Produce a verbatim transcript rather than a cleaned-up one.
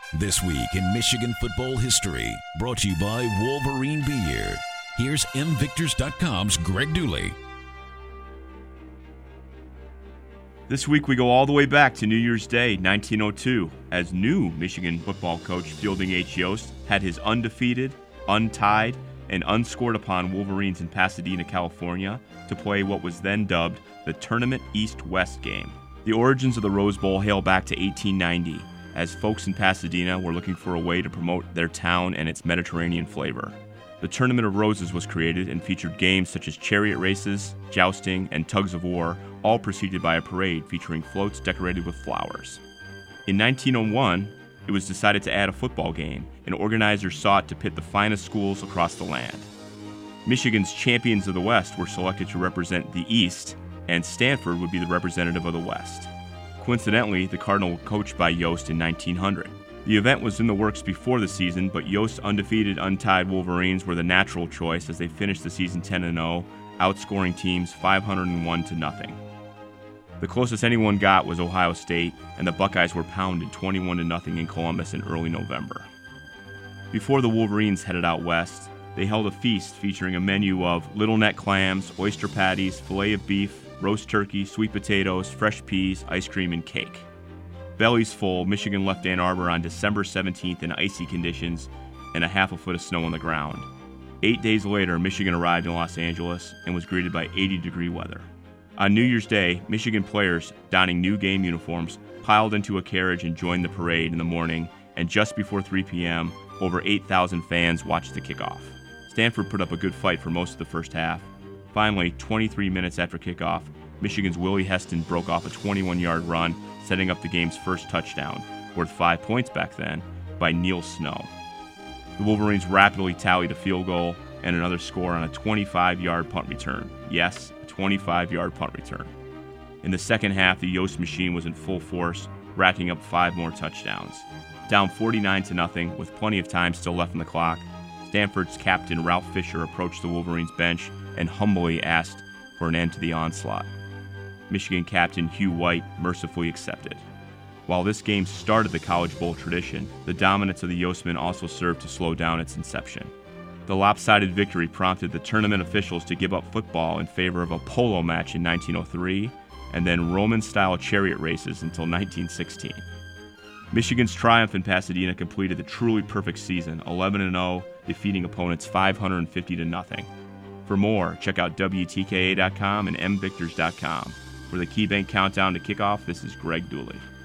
This week in Michigan football history, brought to you by Wolverine Beer. Here's M Victors dot com's Greg Dooley. This week we go all the way back to New Year's Day, nineteen oh two, as new Michigan football coach Fielding H. Yost had his undefeated, untied, and unscored upon Wolverines in Pasadena, California, to play what was then dubbed the Tournament East-West game. The origins of the Rose Bowl hail back to eighteen ninety, as folks in Pasadena were looking for a way to promote their town and its Mediterranean flavor. The Tournament of Roses was created and featured games such as chariot races, jousting, and tugs of war, all preceded by a parade featuring floats decorated with flowers. In nineteen oh one, it was decided to add a football game, and organizers sought to pit the finest schools across the land. Michigan's champions of the West were selected to represent the East, and Stanford would be the representative of the West. Coincidentally, the Cardinal were coached by Yost in nineteen hundred. The event was in the works before the season, but Yost's undefeated, untied Wolverines were the natural choice as they finished the season ten and oh, outscoring teams five hundred one to nothing. The closest anyone got was Ohio State, and the Buckeyes were pounded twenty-one to nothing in Columbus in early November. Before the Wolverines headed out west, they held a feast featuring a menu of little neck clams, oyster patties, filet of beef, roast turkey, sweet potatoes, fresh peas, ice cream, and cake. Bellies full, Michigan left Ann Arbor on December seventeenth in icy conditions and a half a foot of snow on the ground. Eight days later, Michigan arrived in Los Angeles and was greeted by eighty degree weather. On New Year's Day, Michigan players, donning new game uniforms, piled into a carriage and joined the parade in the morning, and just before three p.m., over eight thousand fans watched the kickoff. Stanford put up a good fight for most of the first half. Finally, twenty-three minutes after kickoff, Michigan's Willie Heston broke off a twenty-one-yard run, setting up the game's first touchdown, worth five points back then, by Neil Snow. The Wolverines rapidly tallied a field goal and another score on a twenty-five-yard punt return. Yes, a twenty-five-yard punt return. In the second half, the Yost machine was in full force, racking up five more touchdowns. Down forty-nine to nothing, with plenty of time still left in the clock, Stanford's captain Ralph Fisher approached the Wolverines bench and humbly asked for an end to the onslaught. Michigan captain Hugh White mercifully accepted. While this game started the College Bowl tradition, the dominance of the Yostmen also served to slow down its inception. The lopsided victory prompted the tournament officials to give up football in favor of a polo match in nineteen oh three, and then Roman-style chariot races until nineteen sixteen. Michigan's triumph in Pasadena completed the truly perfect season, eleven and oh, defeating opponents five hundred fifty to nothing. For more, check out W T K A dot com and M Victors dot com. For the KeyBank Countdown to Kickoff, this is Greg Dooley.